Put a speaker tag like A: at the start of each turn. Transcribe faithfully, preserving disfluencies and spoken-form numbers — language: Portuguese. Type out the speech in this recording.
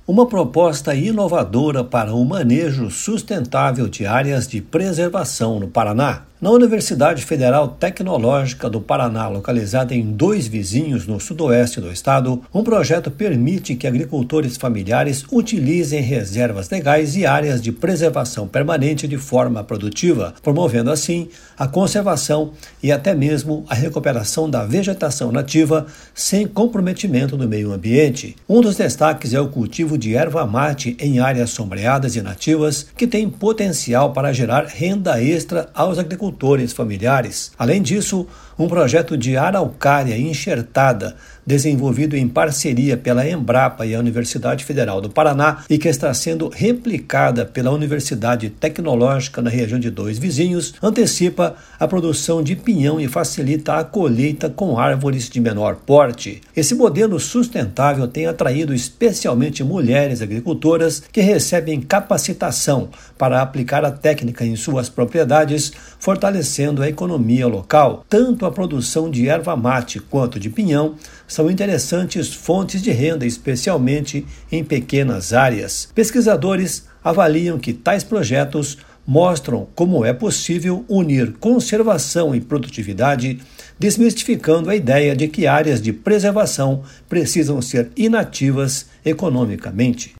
A: uma proposta inovadora para o manejo sustentável de áreas de preservação no Paraná. Na Universidade Federal Tecnológica do Paraná, localizada em Dois Vizinhos, no sudoeste do estado, um projeto permite que agricultores familiares utilizem reservas legais e áreas de preservação permanente de forma produtiva, promovendo assim a conservação e até mesmo a recuperação da vegetação nativa sem comprometimento do meio ambiente. Um dos destaques é o cultivo de erva mate em áreas sombreadas e nativas, que tem potencial para gerar renda extra aos agricultores familiares. Além disso, um projeto de araucária enxertada, desenvolvido em parceria pela Embrapa e a Universidade Federal do Paraná e que está sendo replicada pela Universidade Tecnológica na região de Dois Vizinhos, antecipa a produção de pinhão e facilita a colheita com árvores de menor porte. Esse modelo sustentável tem atraído especialmente mulheres agricultoras que recebem capacitação para aplicar a técnica em suas propriedades, fortalecendo a economia local. Tanto a produção de erva mate quanto de pinhão são interessantes fontes de renda, especialmente em pequenas áreas. Pesquisadores avaliam que tais projetos mostram como é possível unir conservação e produtividade, desmistificando a ideia de que áreas de preservação precisam ser inativas economicamente.